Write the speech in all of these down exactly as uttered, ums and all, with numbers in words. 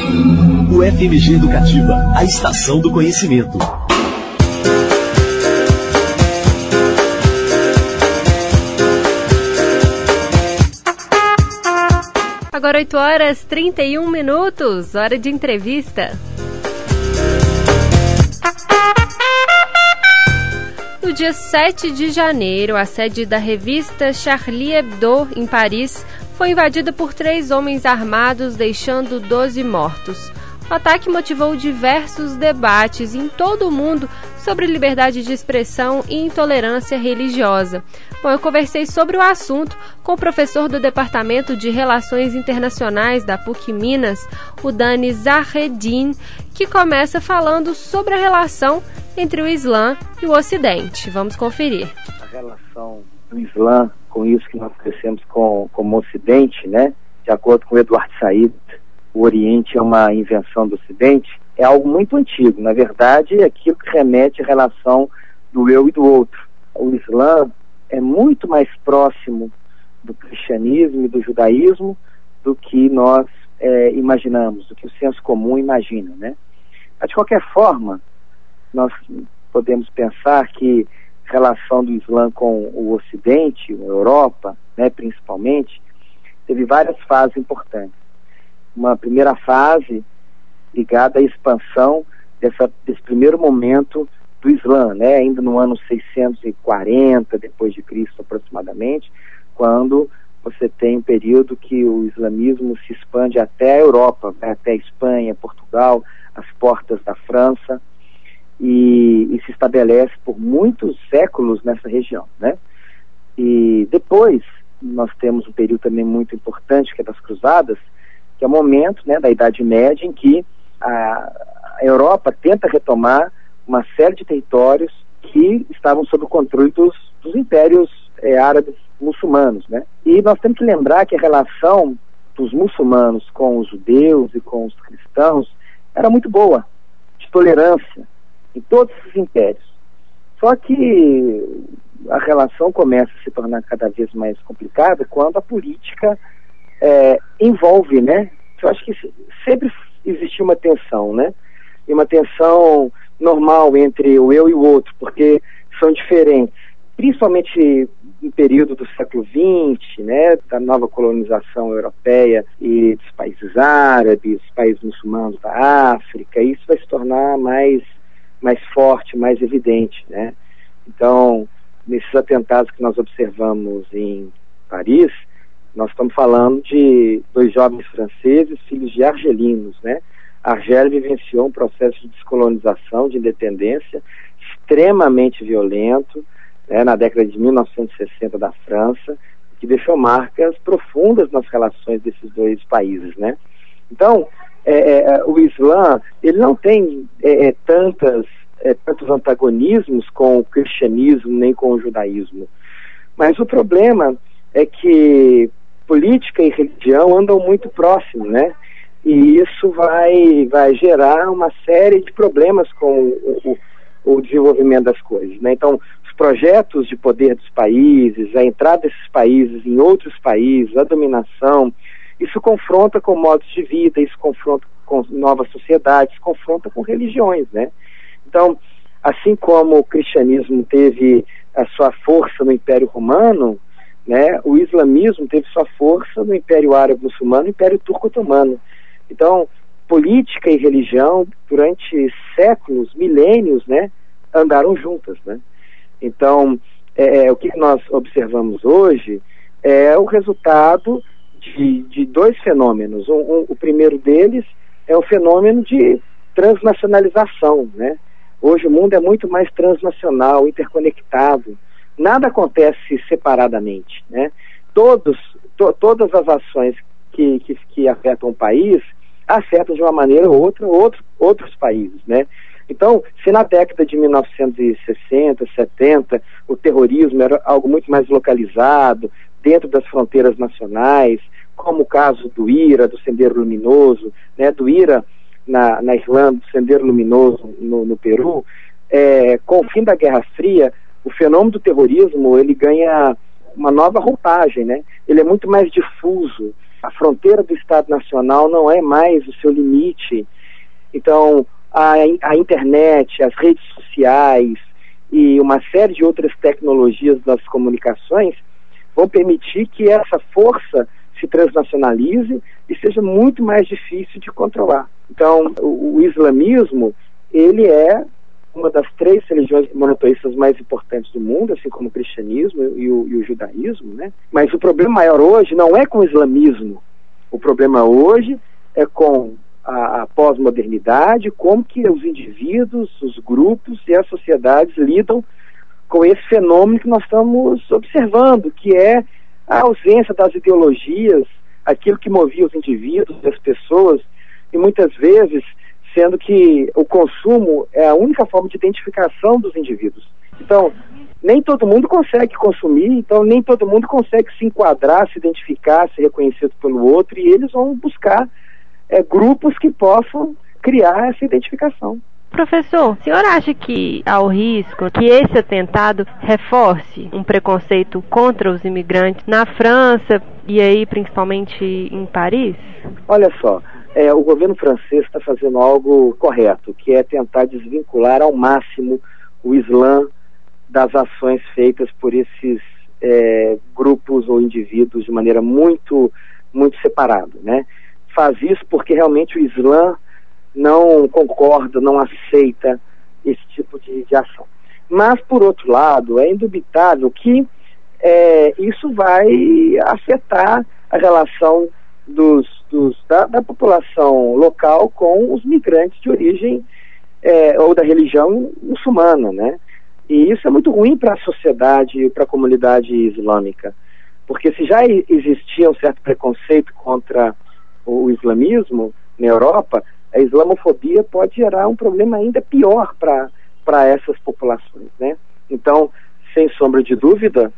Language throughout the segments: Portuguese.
O F M G Educativa, a estação do conhecimento. Agora oito horas e trinta e um minutos, hora de entrevista. No dia sete de janeiro, a sede da revista Charlie Hebdo, em Paris, foi invadida por três homens armados, deixando doze mortos. O ataque motivou diversos debates em todo o mundo sobre liberdade de expressão e intolerância religiosa. Bom, eu conversei sobre o assunto com o professor do Departamento de Relações Internacionais da P U C Minas, o Dani Zahreddin, que começa falando sobre a relação entre o Islã e o Ocidente. Vamos conferir. A relação do Islã com isso que nós conhecemos com, como Ocidente, né? De acordo com Eduardo Said, o Oriente é uma invenção do Ocidente, é algo muito antigo. Na verdade, é aquilo que remete à relação do eu e do outro. O Islã é muito mais próximo do cristianismo e do judaísmo do que nós é, imaginamos, do que o senso comum imagina, né? Mas, de qualquer forma, nós podemos pensar que a relação do Islã com o Ocidente, a Europa, né, principalmente, teve várias fases importantes. Uma primeira fase ligada à expansão dessa, desse primeiro momento do Islã, né, ainda no ano seiscentos e quarenta depois de Cristo aproximadamente, quando você tem um período que o islamismo se expande até a Europa, né, até a Espanha, Portugal, as portas da França, e, e se estabelece por muitos séculos nessa região, né? E depois nós temos um período também muito importante, que é das Cruzadas, que é o momento, né, da Idade Média, em que a, a Europa tenta retomar uma série de territórios que estavam sob o controle dos, dos impérios é, árabes muçulmanos, né? E nós temos que lembrar que a relação dos muçulmanos com os judeus e com os cristãos era muito boa, de tolerância, em todos esses impérios. Só que a relação começa a se tornar cada vez mais complicada quando a política é, envolve, né? Eu acho que sempre existiu uma tensão, né? E uma tensão normal entre o eu e o outro, porque são diferentes, principalmente no período do século vinte, né, da nova colonização europeia e dos países árabes, países muçulmanos da África. Isso vai se tornar mais, mais forte, mais evidente, né? Então, nesses atentados que nós observamos em Paris, nós estamos falando de dois jovens franceses, filhos de argelinos, né? A Argélia vivenciou um processo de descolonização, de independência, extremamente violento, né, na década de mil novecentos e sessenta da França, que deixou marcas profundas nas relações desses dois países, né? Então, é, é, o Islã, ele não tem é, é, tantas, é, tantos antagonismos com o cristianismo, nem com o judaísmo. Mas o problema é que política e religião andam muito próximos, né? E isso vai, vai gerar uma série de problemas com o, o, o desenvolvimento das coisas, né? Então, os projetos de poder dos países, a entrada desses países em outros países, a dominação, isso confronta com modos de vida, isso confronta com novas sociedades, confronta com religiões, né? Então, assim como o cristianismo teve a sua força no Império Romano, né, o islamismo teve sua força no Império Árabe Muçulmano e no Império Turco Otomano. Então, política e religião, durante séculos, milênios, né, andaram juntas, né? Então, é, o que nós observamos hoje é o resultado de, de dois fenômenos. Um, um, o primeiro deles é o fenômeno de transnacionalização, né? Hoje o mundo é muito mais transnacional, interconectado. Nada acontece separadamente, né? Todos, to, todas as ações que, que, que afetam o país afetam de uma maneira ou outra outro, outros países, né? Então, se na década de mil novecentos e sessenta, setenta, o terrorismo era algo muito mais localizado, dentro das fronteiras nacionais, como o caso do IRA, do Sendero Luminoso, né, do IRA na, na Irlanda, do Sendero Luminoso no, no Peru, é, com o fim da Guerra Fria, o fenômeno do terrorismo, ele ganha uma nova roupagem, né? Ele é muito mais difuso, a fronteira do Estado Nacional não é mais o seu limite. Então, a, a internet, as redes sociais e uma série de outras tecnologias das comunicações vão permitir que essa força se transnacionalize e seja muito mais difícil de controlar. Então, o, o islamismo, ele é uma das três religiões monoteístas mais importantes do mundo, assim como o cristianismo e o, e o judaísmo, né? Mas o problema maior hoje não é com o islamismo. O problema hoje é com a, a pós-modernidade, como que os indivíduos, os grupos e as sociedades lidam com esse fenômeno que nós estamos observando, que é a ausência das ideologias, aquilo que movia os indivíduos, as pessoas, e muitas vezes sendo que o consumo é a única forma de identificação dos indivíduos. Então, nem todo mundo consegue consumir, então nem todo mundo consegue se enquadrar, se identificar, ser reconhecido pelo outro, e eles vão buscar é, grupos que possam criar essa identificação. Professor, o senhor acha que há o risco que esse atentado reforce um preconceito contra os imigrantes na França e aí principalmente em Paris? Olha só, é, o governo francês está fazendo algo correto, que é tentar desvincular ao máximo o Islã das ações feitas por esses é, grupos ou indivíduos de maneira muito, muito separada, né? Faz isso porque realmente o Islã não concorda, não aceita esse tipo de, de ação. Mas, por outro lado, é indubitável que é, isso vai afetar a relação dos, dos, da, da população local com os migrantes de origem é, ou da religião muçulmana, né? E isso é muito ruim para a sociedade e para a comunidade islâmica, porque se já existia um certo preconceito contra o islamismo na Europa, a islamofobia pode gerar um problema ainda pior para essas populações, né? Então, sem sombra de dúvida,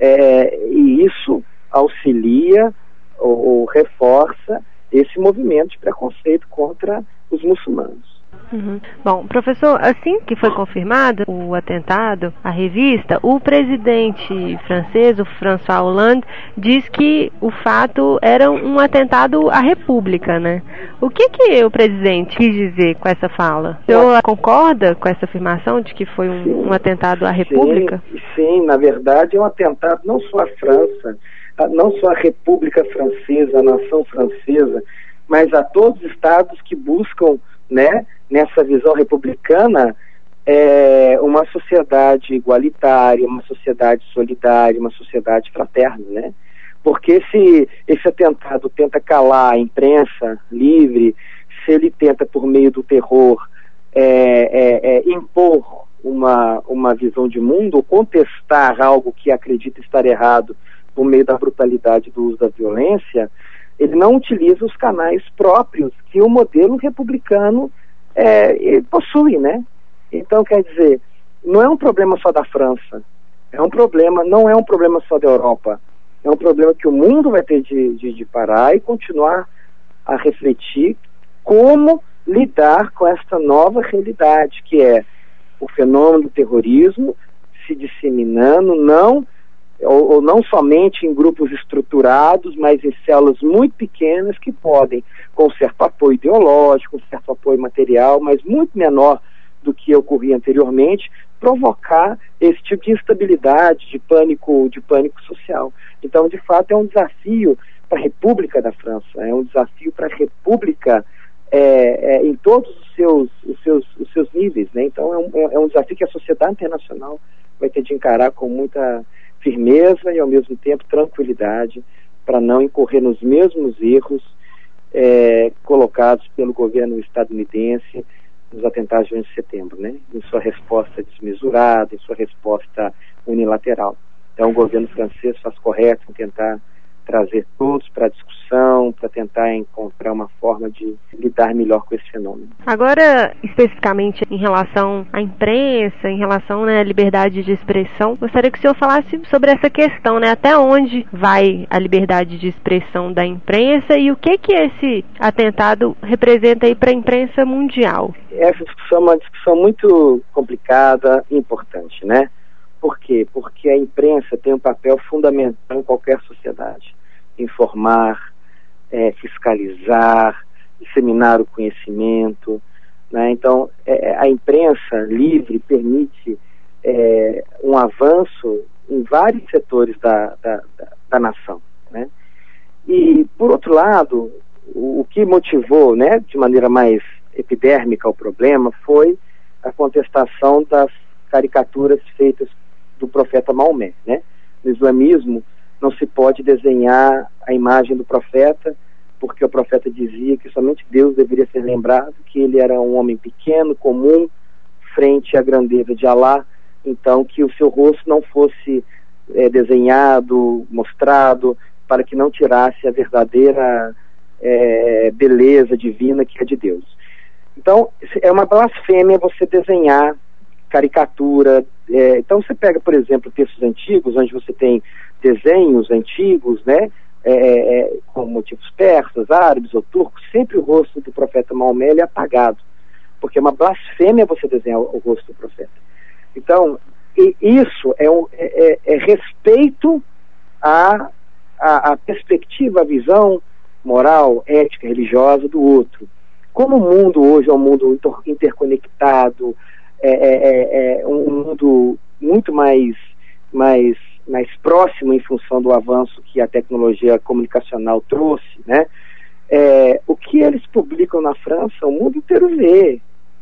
é, e isso auxilia ou, ou reforça esse movimento de preconceito contra os muçulmanos. Uhum. Bom, professor, assim que foi confirmado o atentado, a revista, o presidente francês, o François Hollande, diz que o fato era um atentado à República, né? O que que o presidente quis dizer com essa fala? O senhor concorda com essa afirmação de que foi um, sim, um atentado à República? Sim, sim, na verdade é um atentado não só à França, não só à República Francesa, à nação francesa, mas a todos os estados que buscam, né, nessa visão republicana, é uma sociedade igualitária, uma sociedade solidária, uma sociedade fraterna, né? Porque se esse atentado tenta calar a imprensa livre, se ele tenta, por meio do terror, é, é, é, impor uma, uma visão de mundo, ou contestar algo que acredita estar errado por meio da brutalidade do uso da violência, ele não utiliza os canais próprios que o modelo republicano é, possui, né? Então, quer dizer, não é um problema só da França, é um problema, não é um problema só da Europa, é um problema que o mundo vai ter de, de, de parar e continuar a refletir como lidar com esta nova realidade, que é o fenômeno do terrorismo se disseminando, não Ou, ou não somente em grupos estruturados, mas em células muito pequenas que podem, com certo apoio ideológico, com certo apoio material, mas muito menor do que ocorria anteriormente, provocar esse tipo de instabilidade, de pânico, de pânico social. Então, de fato, é um desafio para a República da França, é um desafio para a República é, é, em todos os seus, os seus, os seus níveis, né? Então, é um, é um desafio que a sociedade internacional vai ter de encarar com muita firmeza e, ao mesmo tempo, tranquilidade, para não incorrer nos mesmos erros é, colocados pelo governo estadunidense nos atentados de onze de setembro, né? Em sua resposta desmesurada, em sua resposta unilateral. Então, o governo francês faz correto em tentar trazer todos para a discussão, para tentar encontrar uma forma de lidar melhor com esse fenômeno. Agora, especificamente em relação à imprensa, em relação, né, à liberdade de expressão, gostaria que o senhor falasse sobre essa questão, né, até onde vai a liberdade de expressão da imprensa e o que que esse atentado representa aí para a imprensa mundial. Essa discussão é uma discussão muito complicada e importante, né? Por quê? Porque a imprensa tem um papel fundamental em qualquer sociedade. Informar, é, fiscalizar, disseminar o conhecimento, né? Então, é, a imprensa livre permite é, um avanço em vários setores da, da, da, da nação, né? E, por outro lado, o, o que motivou, né, de maneira mais epidérmica o problema foi a contestação das caricaturas feitas do profeta Maomé, né? No islamismo não se pode desenhar a imagem do profeta, porque o profeta dizia que somente Deus deveria ser lembrado, que ele era um homem pequeno, comum, frente à grandeza de Alá, então que o seu rosto não fosse é, desenhado, mostrado, para que não tirasse a verdadeira é, beleza divina que é de Deus. Então, é uma blasfêmia você desenhar caricatura. É, então, você pega, por exemplo, textos antigos, onde você tem desenhos antigos, né, é, é, com motivos persas, árabes ou turcos, sempre o rosto do profeta Maomé é apagado, porque é uma blasfêmia você desenhar o, o rosto do profeta. Então, e isso é, um, é, é respeito à, à, à perspectiva, à visão moral, ética, religiosa do outro. Como o mundo hoje é um mundo interconectado, é, é, é um mundo muito mais, mais, mais próximo em função do avanço que a tecnologia comunicacional trouxe, né? É, o que eles publicam na França, o mundo inteiro vê.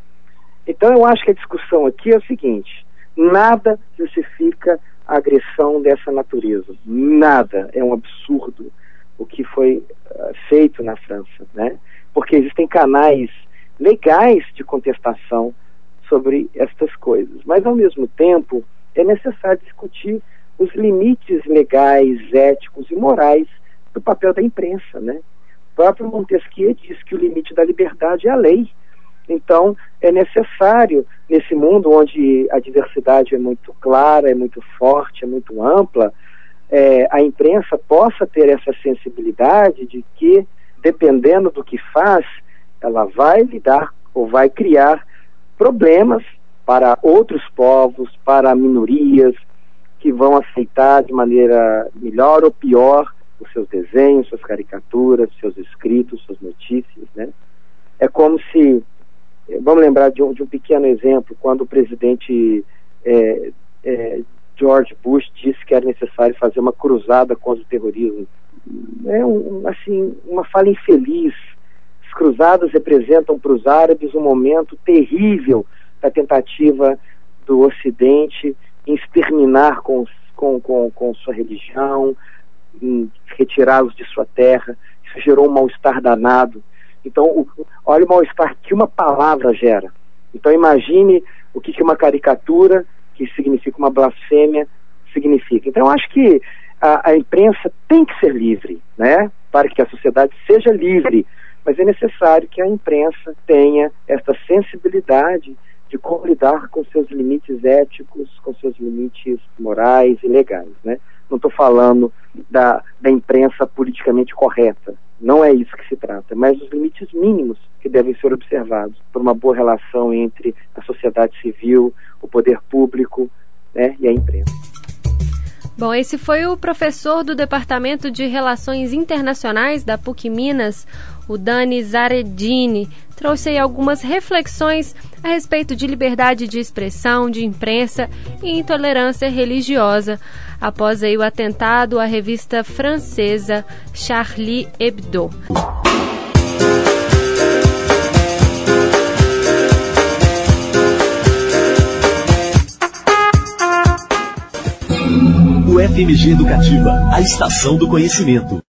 Então eu acho que a discussão aqui é o seguinte: nada justifica a agressão dessa natureza. Nada. É um absurdo o que foi uh, feito na França, né? Porque existem canais legais de contestação sobre estas coisas. Mas, ao mesmo tempo, é necessário discutir os limites legais, éticos e morais do papel da imprensa, né? O próprio Montesquieu diz que o limite da liberdade é a lei. Então, é necessário, nesse mundo onde a diversidade é muito clara, é muito forte, é muito ampla, é, a imprensa possa ter essa sensibilidade de que, dependendo do que faz, ela vai lidar ou vai criar problemas para outros povos, para minorias, que vão aceitar de maneira melhor ou pior os seus desenhos, suas caricaturas, seus escritos, suas notícias, né? É como se, vamos lembrar de um, de um pequeno exemplo, quando o presidente é, é, George Bush disse que era necessário fazer uma cruzada contra o terrorismo. É um, assim, uma fala infeliz. As cruzadas representam para os árabes um momento terrível da tentativa do Ocidente em exterminar com, com, com, com sua religião, em retirá-los de sua terra. Isso gerou um mal-estar danado. Então, o, olha o mal-estar que uma palavra gera. Então, imagine o que, que uma caricatura, que significa uma blasfêmia, significa. Então, eu acho que a, a imprensa tem que ser livre, né? Para que a sociedade seja livre. Mas é necessário que a imprensa tenha essa sensibilidade de como lidar com seus limites éticos, com seus limites morais e legais, né? Não estou falando da, da imprensa politicamente correta. Não é isso que se trata, mas os limites mínimos que devem ser observados por uma boa relação entre a sociedade civil, o poder público, né, e a imprensa. Bom, esse foi o professor do Departamento de Relações Internacionais da P U C Minas, o Dani Zaredini. Trouxe aí algumas reflexões a respeito de liberdade de expressão, de imprensa e intolerância religiosa, após aí o atentado à revista francesa Charlie Hebdo. O F M G Educativa, a estação do conhecimento.